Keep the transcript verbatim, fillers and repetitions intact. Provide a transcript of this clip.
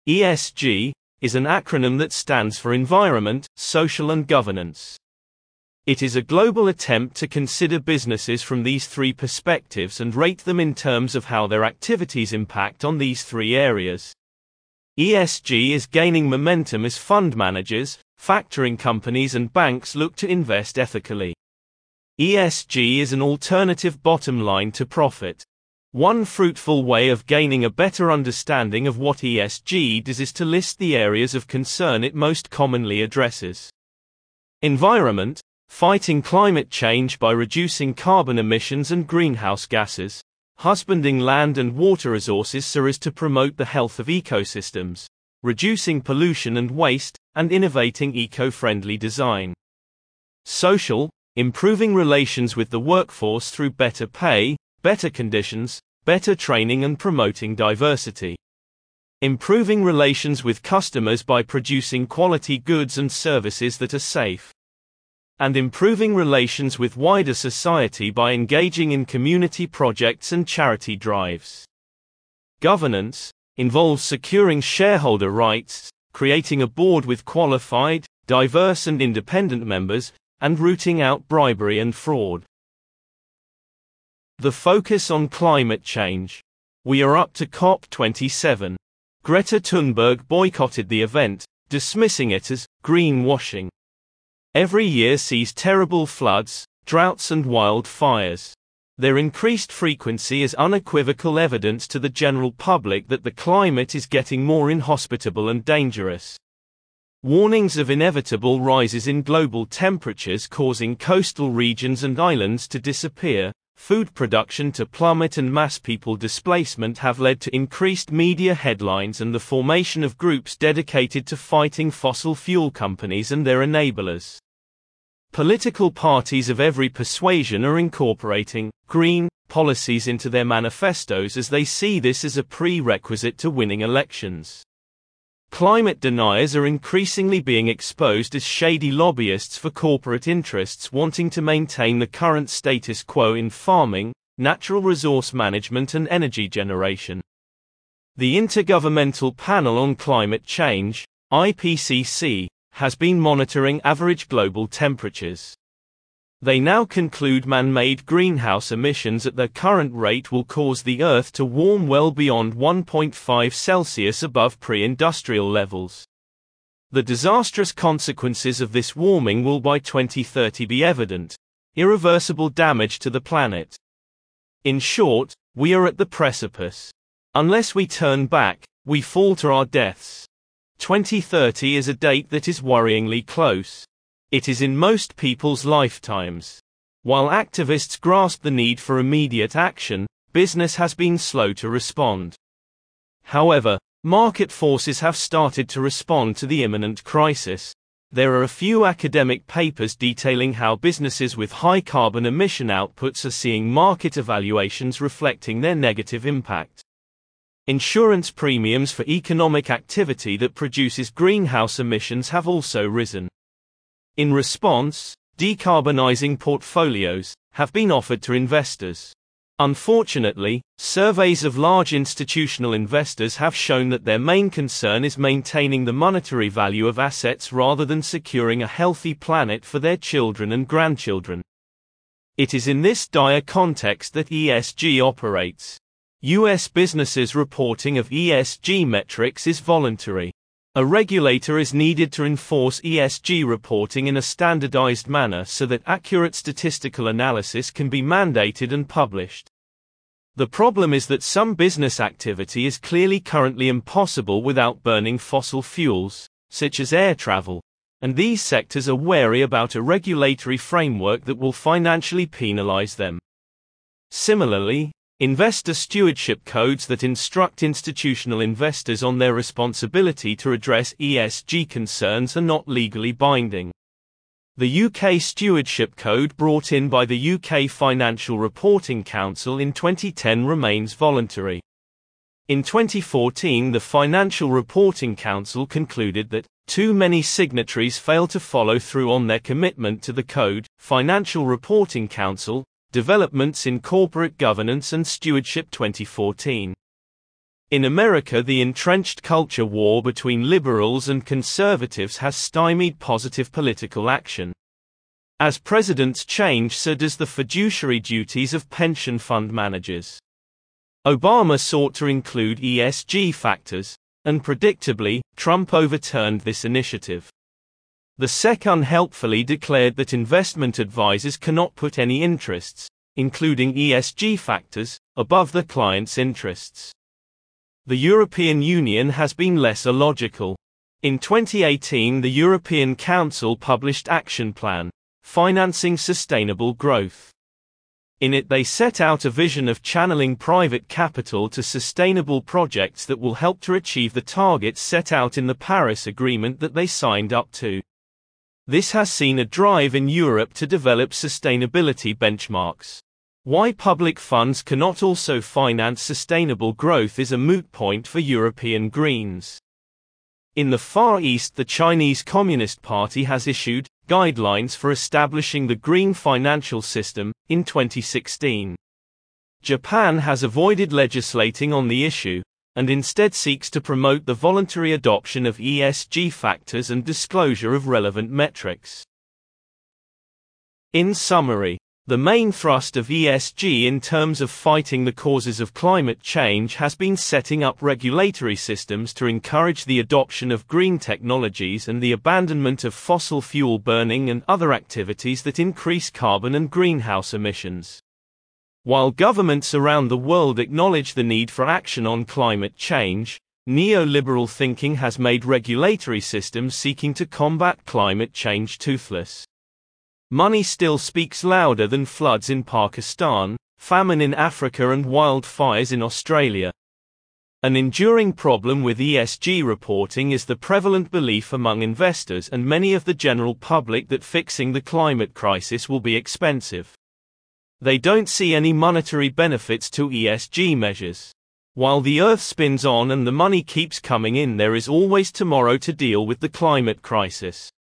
E S G is an acronym that stands for Environment, Social and Governance. It is a global attempt to consider businesses from these three perspectives and rate them in terms of how their activities impact on these three areas. E S G is gaining momentum as fund managers, factoring companies and banks look to invest ethically. E S G is an alternative bottom line to profit. One fruitful way of gaining a better understanding of what E S G does is to list the areas of concern it most commonly addresses. Environment, fighting climate change by reducing carbon emissions and greenhouse gases, husbanding land and water resources so as to promote the health of ecosystems, reducing pollution and waste, and innovating eco-friendly design. Social, improving relations with the workforce through better pay, better conditions, better training and promoting diversity. Improving relations with customers by producing quality goods and services that are safe. And improving relations with wider society by engaging in community projects and charity drives. Governance involves securing shareholder rights, creating a board with qualified, diverse and independent members, and rooting out bribery and fraud. The focus on climate change. We are up to COP twenty-seven. Greta Thunberg boycotted the event, dismissing it as greenwashing. Every year sees terrible floods, droughts and wildfires. Their increased frequency is unequivocal evidence to the general public that the climate is getting more inhospitable and dangerous. Warnings of inevitable rises in global temperatures causing coastal regions and islands to disappear, food production to plummet and mass people displacement have led to increased media headlines and the formation of groups dedicated to fighting fossil fuel companies and their enablers. Political parties of every persuasion are incorporating green policies into their manifestos as they see this as a prerequisite to winning elections. Climate deniers are increasingly being exposed as shady lobbyists for corporate interests wanting to maintain the current status quo in farming, natural resource management and energy generation. The Intergovernmental Panel on Climate Change, I P C C, has been monitoring average global temperatures. They now conclude man-made greenhouse emissions at their current rate will cause the Earth to warm well beyond one point five Celsius above pre-industrial levels. The disastrous consequences of this warming will by twenty thirty be evident: irreversible damage to the planet. In short, we are at the precipice. Unless we turn back, we fall to our deaths. twenty thirty is a date that is worryingly close. It is in most people's lifetimes. While activists grasp the need for immediate action, business has been slow to respond. However, market forces have started to respond to the imminent crisis. There are a few academic papers detailing how businesses with high carbon emission outputs are seeing market evaluations reflecting their negative impact. Insurance premiums for economic activity that produces greenhouse emissions have also risen. In response, decarbonizing portfolios have been offered to investors. Unfortunately, surveys of large institutional investors have shown that their main concern is maintaining the monetary value of assets rather than securing a healthy planet for their children and grandchildren. It is in this dire context that E S G operates. U S businesses' reporting of E S G metrics is voluntary. A regulator is needed to enforce E S G reporting in a standardized manner so that accurate statistical analysis can be mandated and published. The problem is that some business activity is clearly currently impossible without burning fossil fuels, such as air travel, and these sectors are wary about a regulatory framework that will financially penalize them. Similarly, investor stewardship codes that instruct institutional investors on their responsibility to address E S G concerns are not legally binding. The U K Stewardship Code brought in by the U K Financial Reporting Council in twenty ten remains voluntary. In twenty fourteen, the Financial Reporting Council concluded that too many signatories fail to follow through on their commitment to the code. Financial Reporting Council, Developments in Corporate Governance and Stewardship twenty fourteen. In America, the entrenched culture war between liberals and conservatives has stymied positive political action. As presidents change, so does the fiduciary duties of pension fund managers. Obama sought to include E S G factors, and predictably, Trump overturned this initiative. The S E C unhelpfully declared that investment advisors cannot put any interests, including E S G factors, above the client's interests. The European Union has been less illogical. In twenty eighteen, the European Council published Action Plan, Financing Sustainable Growth. In it, they set out a vision of channeling private capital to sustainable projects that will help to achieve the targets set out in the Paris Agreement that they signed up to. This has seen a drive in Europe to develop sustainability benchmarks. Why public funds cannot also finance sustainable growth is a moot point for European Greens. In the Far East, the Chinese Communist Party has issued guidelines for establishing the green financial system in twenty sixteen. Japan has avoided legislating on the issue, and instead seeks to promote the voluntary adoption of E S G factors and disclosure of relevant metrics. In summary, the main thrust of E S G in terms of fighting the causes of climate change has been setting up regulatory systems to encourage the adoption of green technologies and the abandonment of fossil fuel burning and other activities that increase carbon and greenhouse emissions. While governments around the world acknowledge the need for action on climate change, neoliberal thinking has made regulatory systems seeking to combat climate change toothless. Money still speaks louder than floods in Pakistan, famine in Africa and wildfires in Australia. An enduring problem with E S G reporting is the prevalent belief among investors and many of the general public that fixing the climate crisis will be expensive. They don't see any monetary benefits to E S G measures. While the Earth spins on and the money keeps coming in, there is always tomorrow to deal with the climate crisis.